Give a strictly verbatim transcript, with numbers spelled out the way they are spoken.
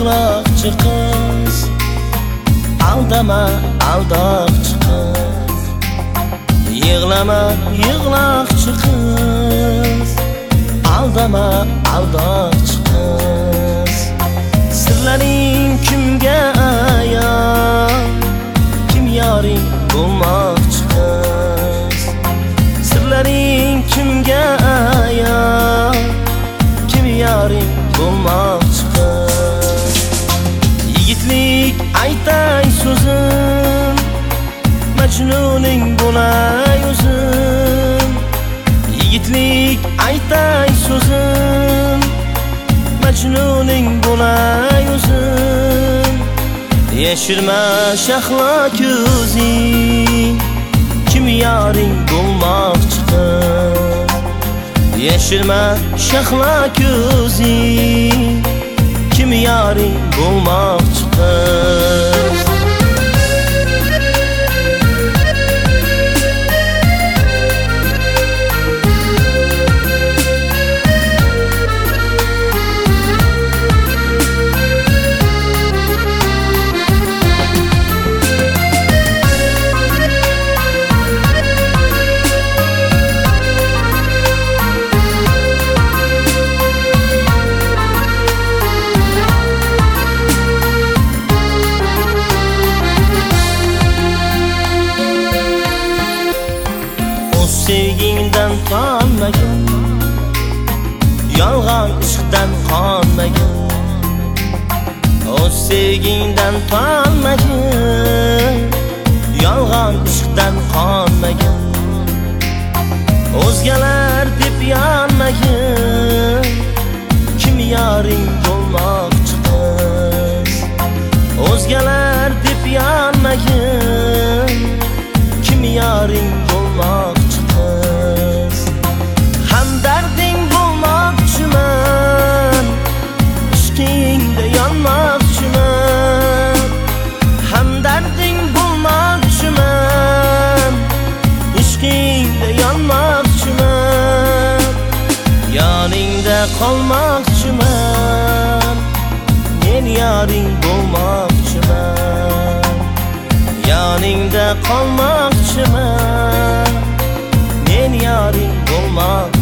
yig'loqchi qiz, aldama aldoqchi qiz. Yig'lama yig'loqchi qiz, aldama aldoqchi qiz. Sirlaring kimga ayon, kim yoring bo'lmoqchi qiz. Sirlaring kimga ayon, kim yoring bo'lmoqchi qiz. Yigitlik aytay so'zim, Majnuning bo'lay o'zim. Yigitlik aytay so'zim, Majnuning bo'lay o'zim. Yashirma shahlo ko'zing, kim yoring bo'lmoqchi qiz. Yashirma shahlo ko'zing, kim yoring bo'lmoqchi qiz. Sevgingdan qonmagan, yolg'on ishqdan qonmagan. O sevgingdan qonmagan, yolg'on ishqdan qonmagan. O'zgalar deb yonmagan, kim yoring bo'lmoqchi qiz. O'zgalar deb yonmagan, kim yoring bo'lmoqchi qiz. Hamdarding bo'lmoqchiman, ishqingda yonmoqchiman. Hamdarding bo'lmoqchiman, ishqingda yonmoqchiman. Yoningda qolmoqchiman, men yoring bo'lmoqchiman. Yoningda qolmoqchiman, men yoring bo'lmoqchiman.